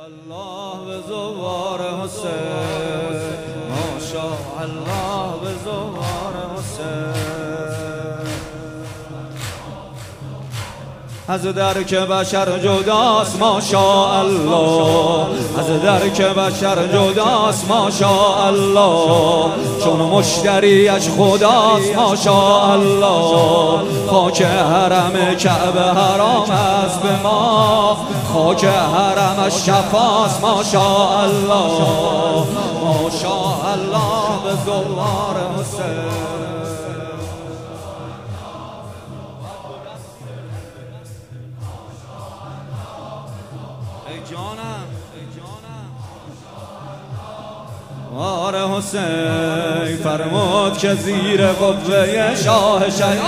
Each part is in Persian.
الله به زوار حسین، ماشاءالله به زوار حسین. از درک بشر جداست ماشاءالله، از درک بشر جداست ماشاءالله، چون مشتریش خداست ماشاءالله. خاک حرم کعبه حرام است به ما، خاک حرمش شفاست ماشاءالله، ماشاءالله به زوار حسین. آره حسین فرمود که زیر قبه شاه شهید،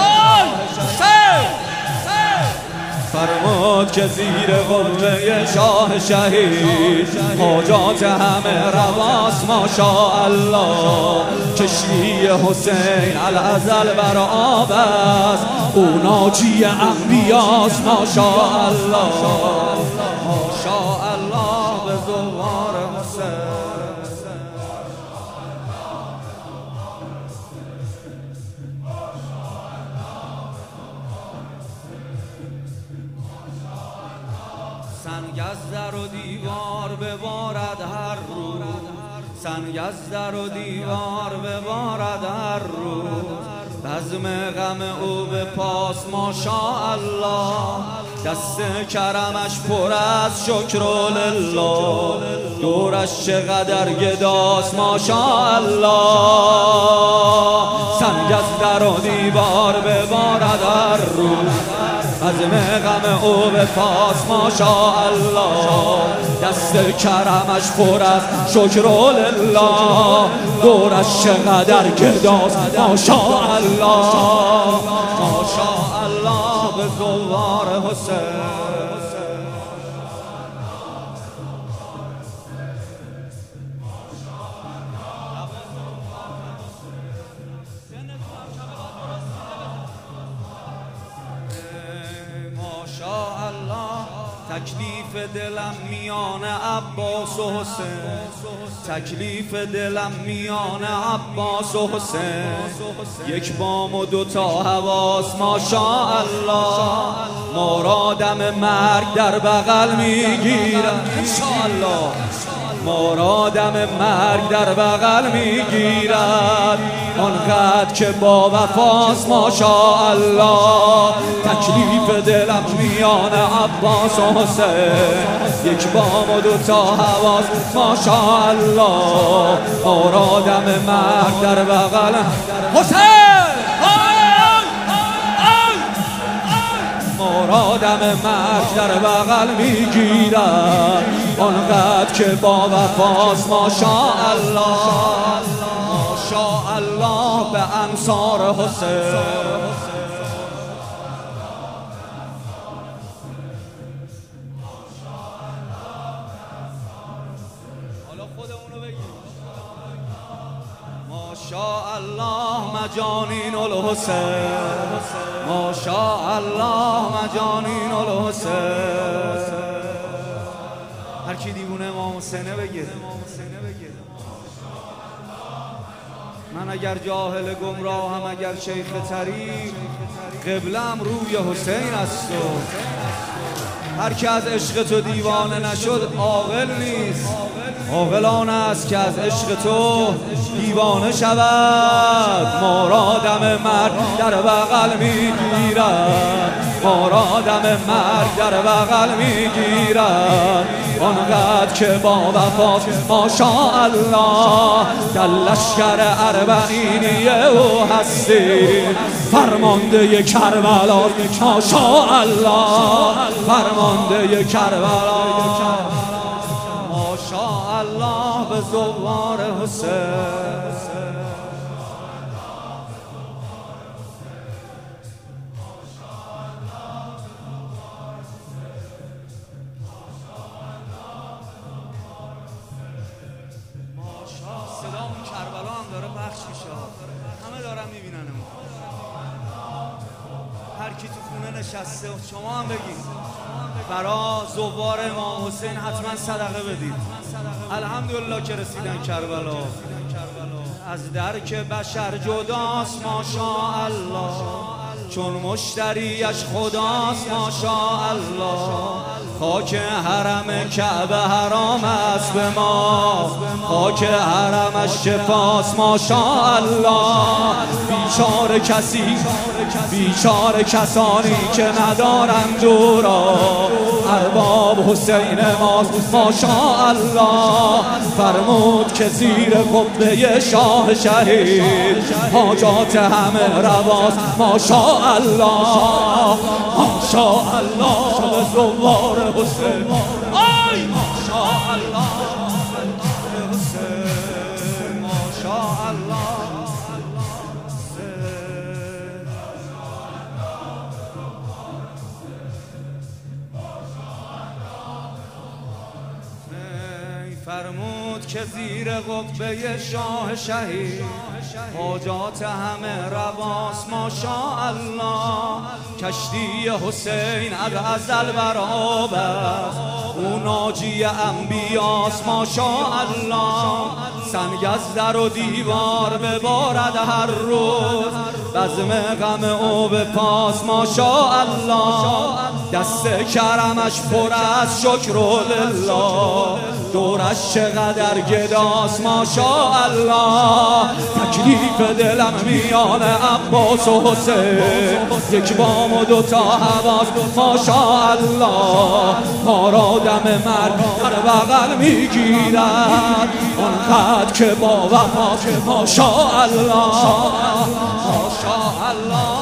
فرمود که زیر قبه شاه شهید حاجات همه رواست ماشاءالله. کشتی حسین الازل بر آب است، او ناجی انبیاست ماشاءالله، ماشاءالله به زوار حسین. سنگ از در و دیوار ببارد هر روز، سنگ از در و دیوار ببارد هر روز، بزم غم او به پاس ماشاءالله. دست کرمش پر از شکر لله، دورش چقدر گداست ماشاءالله. سنگ از در و دیوار ببارد هر روز، عزم غم او به پاس ماشاءالله. دست کرمش پر از شکر لله، دورش چقدر گداست ماشاءالله، ماشاءالله به زوار حسین. تکلیف دلم میان عباس و حسین، تکلیف دلم میان عباس و حسین. یک بام و دوتا حواس ماشاءالله، مرادم مرگ در بغل میگیرم انشاءالله، مرادم مرگ در بغل میگیرد آنقدر که با وفاست ماشاءالله. تکلیف دلم میان عباس و حسین، یک بام و دوتا حواس ماشاءالله، مرادم مرگ در بغل حسین، مرادم مرگ در بغل میگیرد آنقدر که با وفاست ماشاءالله، ماشاءالله به انصار حسین. حالا خودمونو بگیم ماشاءالله مجانین الحسین، ماشاءالله مجانین الحسین. هر کی دیوونه امام حسینه بگه. من اگر جاهل گمراهم، اگر شیخ طریق، قبلم روی حسین است. و هر کی از عشق تو دیوانه نشد عاقل نیست. عاقل آن است که از عشق تو دیوانه شود. مرادم مرگ در بغل میگیرد، مرادم مرگ در بغل میگیرد آنقدر که با وفاست ماشاءالله. در لشکر اربعینی او هستی، فرمانده کربلا ماشاءالله، فرمانده کربلا ماشاءالله به زوار حسین. صدامون کربلا هم داره پخش میشه، همه دارن میبیننمون. هر کی تو خونه نشسته شما هم بگید. برا زوار امام حسین حتما صدقه بدید. الحمدلله که رسیدن کربلا. از درک بشر جداست ماشاءالله، چون مشتریش خداست ماشاءالله. خاک حرم کعبه حرام است به ما، خاک حرمش شفاست ماشاءالله. بیچاره کسی، بیچاره کسانی که ندارند او را، ارباب حسین ماست ماشاءالله. فرمود که زیر قبه شاه شهید حاجات همه رواست ماشاءالله. ماشاءالله به زوار حسین، آی ماشاءالله حسین، ماشاءالله. فرمود که زیر قبه شاه شهید حاجات همه رواست ماشاءالله. کشتی حسین از ازل برآب است، او ناجی انبیاست ماشاءالله. سنگ از در و دیوار ببارد هر روز، بزم غم او به پاس ماشاءالله. دست کرمش پر از شکر لله، دورش چقدر گداست ماشاءالله. تکلیف دلم میان عباس و حسین، یک بام و دوتا حواس ماشاءالله. ما را دم مرگ در بغل میگیرد، آنقدر که با وفا ماشاءالله ماشاءالله.